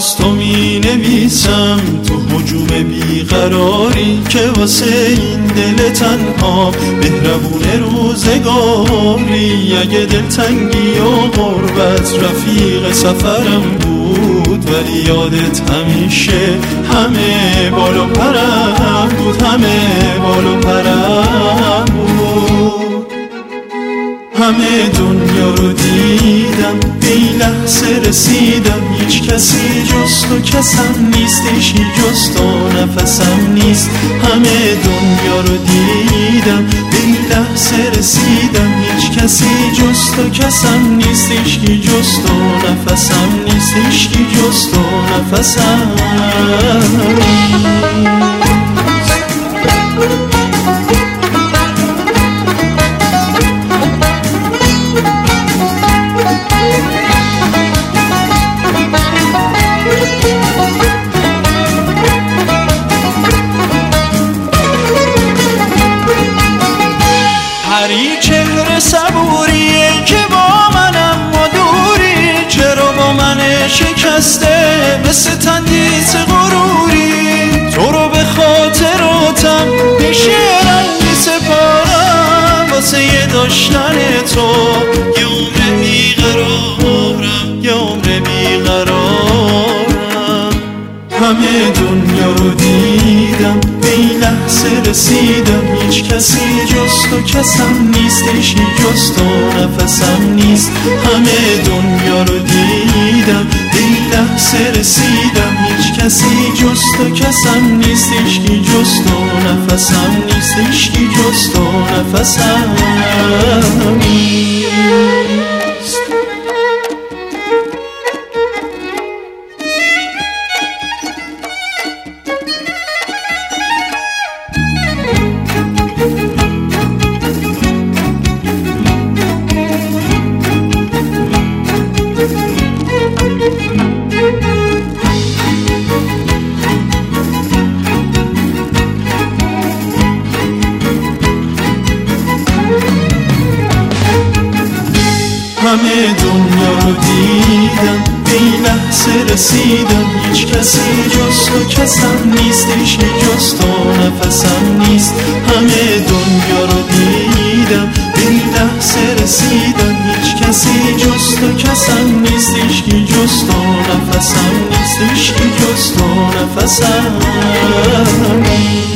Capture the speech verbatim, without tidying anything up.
جز تو می نویسم تو هجوم بیقراری که واسه این دل تنها مهربون روزگاری. اگه دلتنگی و غربت رفیق سفرم بود، ولی یادت همیشه همه بال و پرم بود، همه بال و پرم بود. همه دنیا رو دیدم، به این لحظه رسیدم، هیچ کسی جز تو کسم نیست، هیچی جز تو نفسم نیست. همه دنیا رو دیدم، به این لحظه رسیدم، هیچ کسی جز تو کسم نیست، هیچی جز تو نفسم نیست، هیچی جز تو نفسم نیست. هری چهره صبوریه که با منم و دوری، چرا با من شکسته مثل تندیس غروری. تو رو به خاطراتم میشه رنگی سپارم، واسه یه داشتن تو یه عمر بیقرارم، یه عمر بیقرارم. همه دنیا رو دیدم، به این لحظه رسیدم، هیچ کسی جز تو کسم نیست، هیچی جز تو نفسم نیست. همه دنیا رو دیدم، به این لحظه رسیدم، هیچ کسی جز تو کسم نیست، هیچی جز تو نفسم نیست، هیچی جز تو نفسم نیست. همه دنیا رو دیدم، به این لحظه رسیدم، هیچ کسی جز تو کسم نیست، هیچی جز تو نفسم نیست. همه دنیا رو دیدم، به این لحظه رسیدم، هیچ کسی جز تو کسم نیست، هیچی جز تو نفسم نیست، هیچی جز تو نفسم نیست.